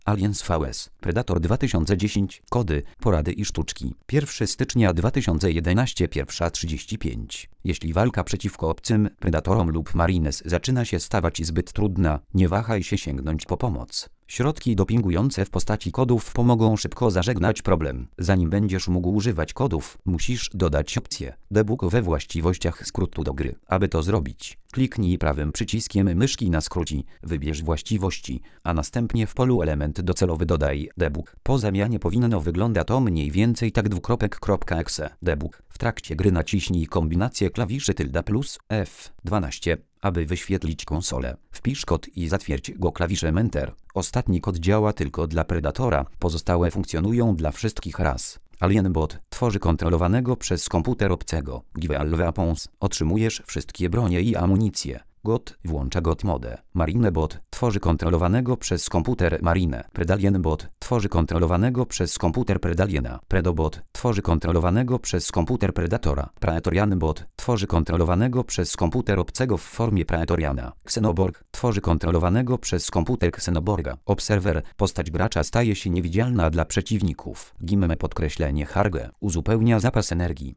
Aliens vs Predator 2010. Kody, porady i sztuczki. 1 stycznia 2011 1:35. Jeśli walka przeciwko obcym predatorom lub marines zaczyna się stawać zbyt trudna, nie wahaj się sięgnąć po pomoc. Środki dopingujące w postaci kodów pomogą szybko zażegnać problem. Zanim będziesz mógł używać kodów, musisz dodać opcję debug we właściwościach skrótu do gry. Aby to zrobić, kliknij prawym przyciskiem myszki na skróci, wybierz właściwości, a następnie w polu element docelowy dodaj debug. Po zamianie powinno wyglądać to mniej więcej tak: /exe debug. W trakcie gry naciśnij kombinację klawiszy tilde plus F12. Aby wyświetlić konsolę, wpisz kod i zatwierdź go klawiszem Enter. Ostatni kod działa tylko dla Predatora, pozostałe funkcjonują dla wszystkich ras. Alienbot tworzy kontrolowanego przez komputer obcego. Give all weapons. Otrzymujesz wszystkie bronie i amunicję. GOT włącza GOT Mode. Marinebot tworzy kontrolowanego przez komputer Marine. Predalienbot tworzy kontrolowanego przez komputer Predaliena. Predobot tworzy kontrolowanego przez komputer Predatora. Praetorianbot tworzy kontrolowanego przez komputer obcego w formie Praetoriana. Xenoborg tworzy kontrolowanego przez komputer Xenoborga. Obserwer postać gracza staje się niewidzialna dla przeciwników. Gimme _Harge uzupełnia zapas energii.